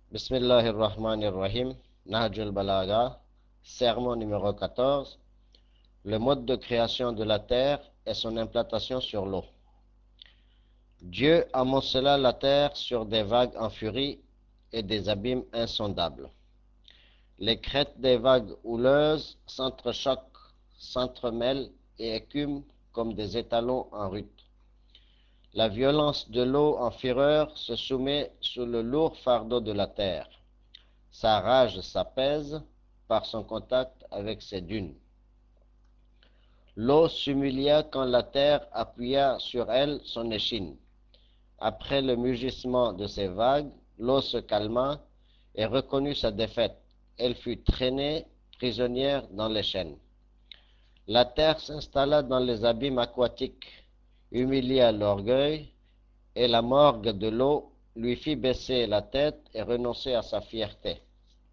Bismillahirrahmanirrahim, Nahjul Balaga, sermon numéro 14, le mode de création de la terre et son implantation sur l'eau. Dieu amoncela la terre sur des vagues en furie et des abîmes insondables. Les crêtes des vagues houleuses s'entrechoquent, s'entremêlent et écument comme des étalons en rut. La violence de l'eau en fureur se soumet sous le lourd fardeau de la terre. Sa rage s'apaise par son contact avec ses dunes. L'eau s'humilia quand la terre appuya sur elle son échine. Après le mugissement de ces vagues, l'eau se calma et reconnut sa défaite. Elle fut traînée prisonnière dans les chaînes. La terre s'installa dans les abîmes aquatiques, humilia l'orgueil, et la morgue de l'eau lui fit baisser la tête et renoncer à sa fierté.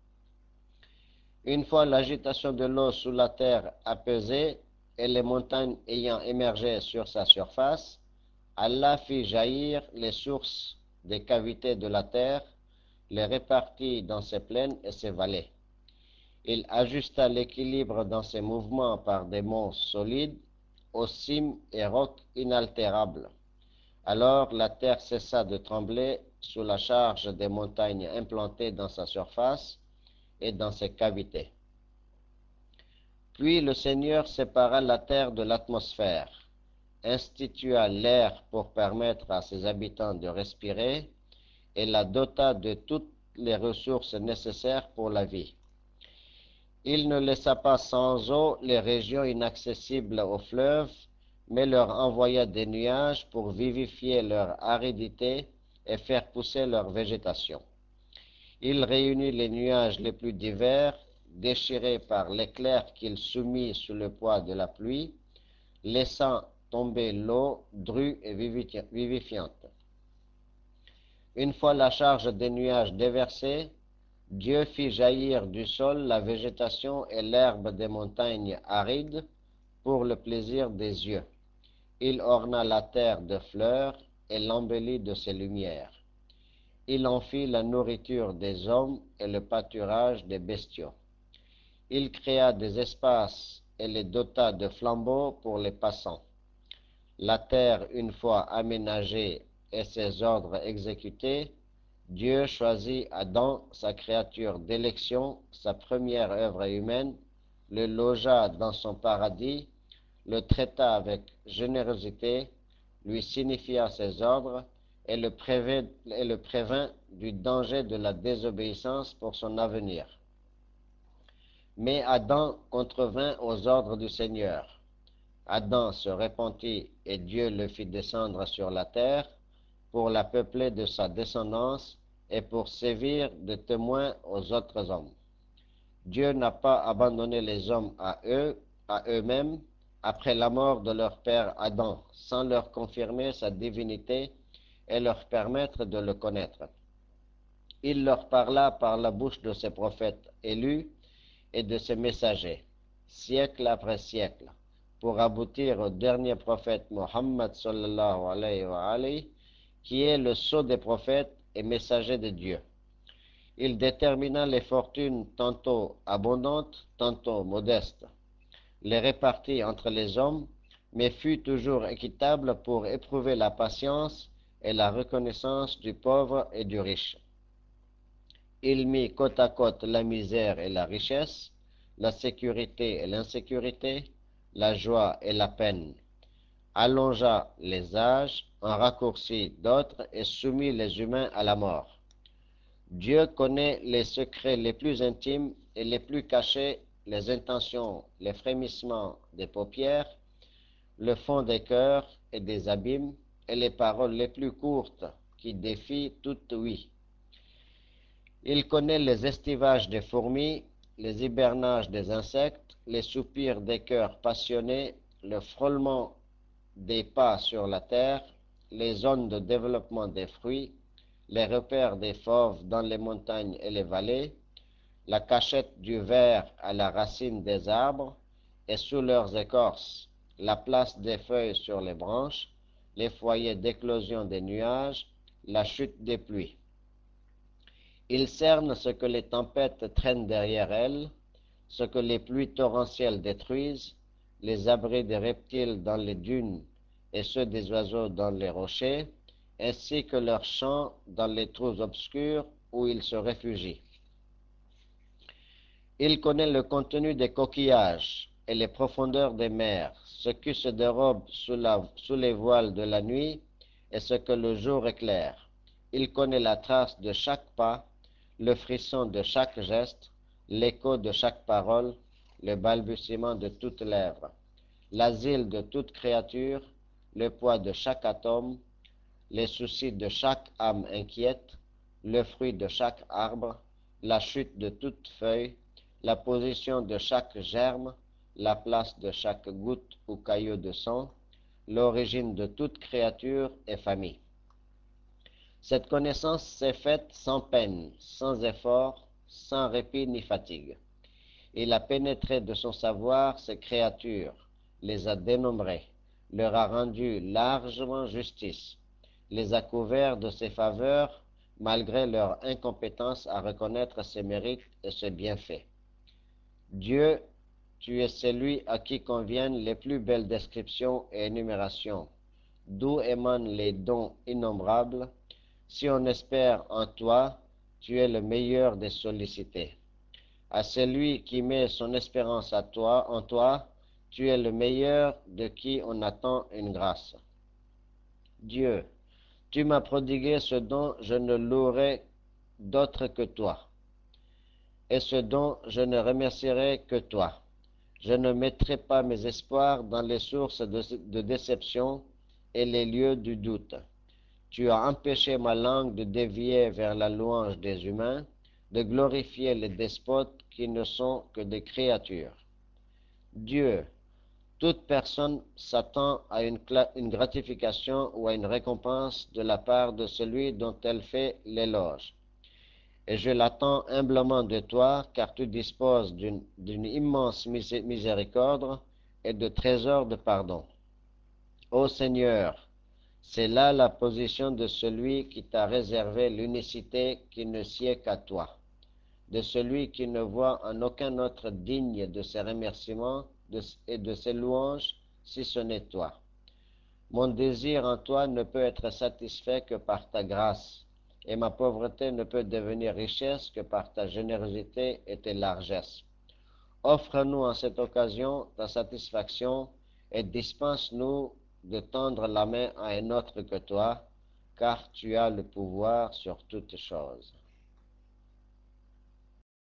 Une fois l'agitation de l'eau sous la terre apaisée et les montagnes ayant émergé sur sa surface, Allah fit jaillir les sources des cavités de la terre, les répartit dans ses plaines et ses vallées. Il ajusta l'équilibre dans ses mouvements par des monts solides, aux cimes et rocs inaltérables. Alors la terre cessa de trembler sous la charge des montagnes implantées dans sa surface et dans ses cavités. Puis le Seigneur sépara la terre de l'atmosphère, institua l'air pour permettre à ses habitants de respirer et la dota de toutes les ressources nécessaires pour la vie. Il ne laissa pas sans eau les régions inaccessibles aux fleuves, mais leur envoya des nuages pour vivifier leur aridité et faire pousser leur végétation. Il réunit les nuages les plus divers, déchirés par l'éclair qu'il soumit sous le poids de la pluie, laissant tomber l'eau drue et vivifiante. Une fois la charge des nuages déversée, Dieu fit jaillir du sol la végétation et l'herbe des montagnes arides pour le plaisir des yeux. Il orna la terre de fleurs et l'embellit de ses lumières. Il en fit la nourriture des hommes et le pâturage des bestiaux. Il créa des espaces et les dota de flambeaux pour les passants. La terre, une fois aménagée et ses ordres exécutés, Dieu choisit Adam, sa créature d'élection, sa première œuvre humaine, le logea dans son paradis, le traita avec générosité, lui signifia ses ordres et le prévint du danger de la désobéissance pour son avenir. Mais Adam contrevint aux ordres du Seigneur. Adam se repentit et Dieu le fit descendre sur la terre pour la peupler de sa descendance et pour sévir de témoin aux autres hommes. Dieu n'a pas abandonné les hommes à eux-mêmes, après la mort de leur père Adam, sans leur confirmer sa divinité et leur permettre de le connaître. Il leur parla par la bouche de ses prophètes élus et de ses messagers, siècle après siècle, pour aboutir au dernier prophète Mohammed sallallahu alayhi wa alayhi, qui est le sceau des prophètes et messager de Dieu. Il détermina les fortunes tantôt abondantes, tantôt modestes, les répartit entre les hommes, mais fut toujours équitable pour éprouver la patience et la reconnaissance du pauvre et du riche. Il mit côte à côte la misère et la richesse, la sécurité et l'insécurité, la joie et la peine, allongea les âges, en raccourcit d'autres et soumit les humains à la mort. Dieu connaît les secrets les plus intimes et les plus cachés, les intentions, les frémissements des paupières, le fond des cœurs et des abîmes, et les paroles les plus courtes qui défient toute ouïe. Il connaît les estivages des fourmis, les hibernages des insectes, les soupirs des cœurs passionnés, le frôlement des pas sur la terre, les zones de développement des fruits, les repères des fauves dans les montagnes et les vallées, la cachette du ver à la racine des arbres et sous leurs écorces, la place des feuilles sur les branches, les foyers d'éclosion des nuages, la chute des pluies. Il cerne ce que les tempêtes traînent derrière elles, ce que les pluies torrentielles détruisent, les abris des reptiles dans les dunes et ceux des oiseaux dans les rochers, ainsi que leurs chants dans les trous obscurs où ils se réfugient. Il connaît le contenu des coquillages et les profondeurs des mers, ce qui se dérobe sous les voiles de la nuit et ce que le jour éclaire. Il connaît la trace de chaque pas, le frisson de chaque geste, l'écho de chaque parole, le balbutiement de toute lèvre, l'asile de toute créature, le poids de chaque atome, les soucis de chaque âme inquiète, le fruit de chaque arbre, la chute de toute feuille, la position de chaque germe, la place de chaque goutte ou caillot de sang, l'origine de toute créature et famille. Cette connaissance s'est faite sans peine, sans effort, sans répit ni fatigue. Il a pénétré de son savoir ces créatures, les a dénombrées, leur a rendu largement justice, les a couverts de ses faveurs, malgré leur incompétence à reconnaître ses mérites et ses bienfaits. Dieu, tu es celui à qui conviennent les plus belles descriptions et énumérations, d'où émanent les dons innombrables. Si on espère en toi, tu es le meilleur des sollicités. À celui qui met son espérance en toi, tu es le meilleur de qui on attend une grâce. Dieu, tu m'as prodigué ce dont je ne louerai d'autre que toi, et ce dont je ne remercierai que toi. Je ne mettrai pas mes espoirs dans les sources de déception et les lieux du doute. Tu as empêché ma langue de dévier vers la louange des humains, de glorifier les despotes qui ne sont que des créatures. Dieu, toute personne s'attend à une gratification ou à une récompense de la part de celui dont elle fait l'éloge. Et je l'attends humblement de toi, car tu disposes d'une immense miséricorde et de trésors de pardon. Ô Seigneur, c'est là la position de celui qui t'a réservé l'unicité qui ne sied qu'à toi, de celui qui ne voit en aucun autre digne de ses remerciements et de ses louanges si ce n'est toi. Mon désir en toi ne peut être satisfait que par ta grâce, et ma pauvreté ne peut devenir richesse que par ta générosité et tes largesses. Offre-nous en cette occasion ta satisfaction et dispense-nous de tendre la main à un autre que toi, car tu as le pouvoir sur toutes choses.